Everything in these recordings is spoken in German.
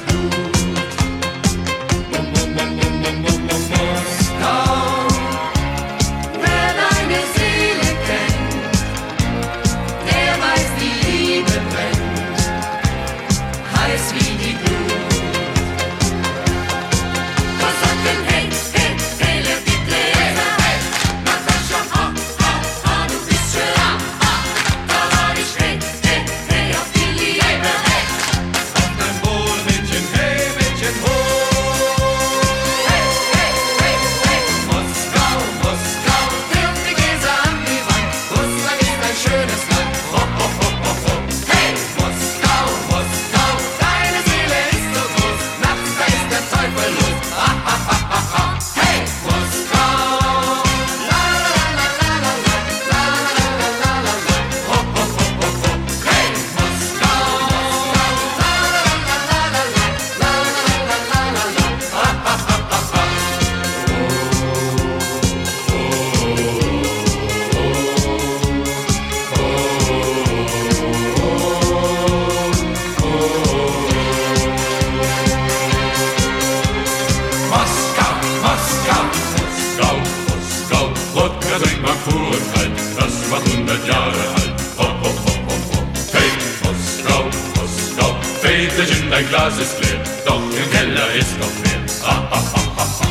Väterchen, dein Glas ist leer, doch im Keller ist noch mehr. Ah, ah, ah, ah, ah.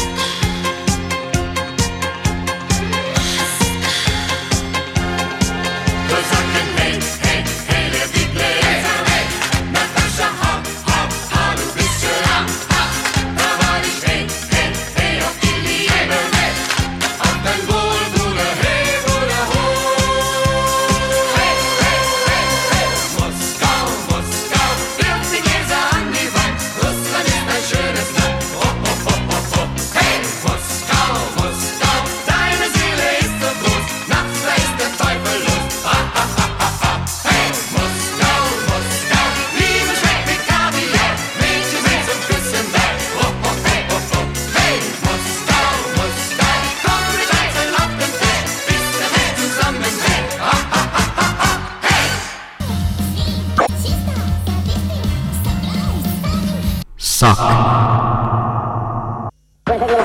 Kosaken, hey, hey, hey, wer die Gläser weg? Natascha, ha, ha, ha, du bist schön, ha, ha. Da war ich, hey, hey, hey, auf die Liebe weg. Auf dein Wohl, Bruder, hey, Bruder, ho. Hey, hey, hey, hey, Moskau, Moskau, wirf die Gläser an die Wand. Russland ist ein schönes Land, ho, ho, ho, ho, ho. Hey, Moskau, Moskau, deine Seele ist so groß, nachts da ist der Teufel los. Hey, Moskau, Moskau, Liebe schmeckt wie Kaviar, Mädchen sind zum Küssen da. Oh, oh, hey, oh, oh. Hey, Moskau, Moskau, komm mit Einzeln auf den Tisch, bis der Welt zusammenbricht. Hey! Suck.